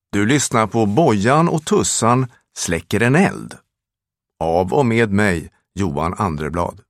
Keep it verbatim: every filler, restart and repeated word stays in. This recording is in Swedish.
Du lyssnar på Bojan och Tussan släcker en eld. Av och med mig, Johan Andreblad.